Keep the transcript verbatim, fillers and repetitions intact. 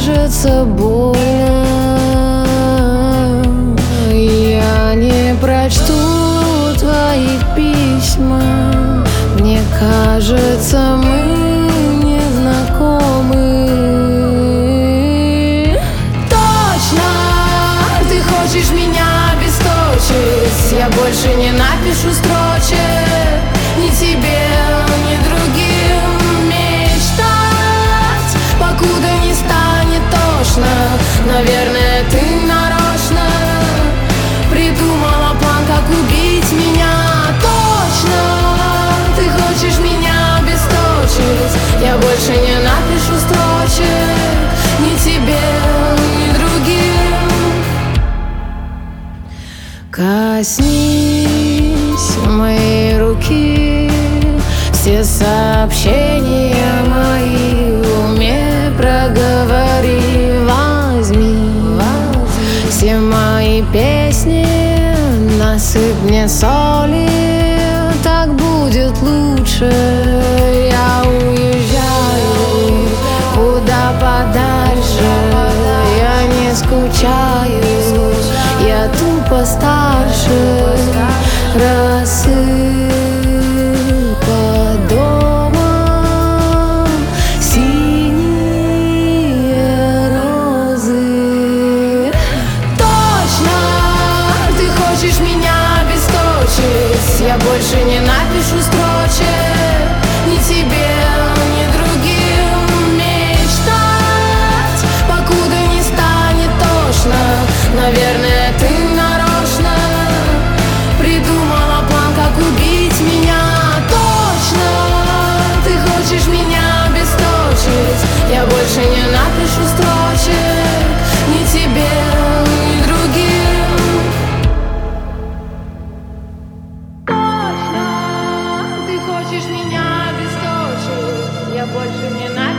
кажется больно, я не прочту твои письма. Мне кажется, мы не знакомы. Точно, ты хочешь меня обесточить. Я больше не напишу строчек ни тебе, ни другим. Мечтать, покуда не станет тошно. Наверное, ты нарочно придумала план, как убить меня. Точно, ты хочешь меня обесточить. Я больше не напишу строчек ни тебе, ни другим. Коснись моей руки, все сообщения мои в уме проговори. Возьми все мои песни, насыпь мне соли, так будет лучше. Я уезжаю куда подальше, я не скучаю, я тупо старше. Рассыпь по домам синие розы. Точно, ты хочешь меня обесточить. Я больше не напишу строчек ни тебе, ни другим. Мечтать, покуда не станет тошно. Наверное, ты нарочно придумала план, как убить меня. Точно, ты хочешь меня обесточить. Я больше не напишу строчек ни тебе, ни другим. Точно, ты хочешь меня обесточить. Я больше не напишу.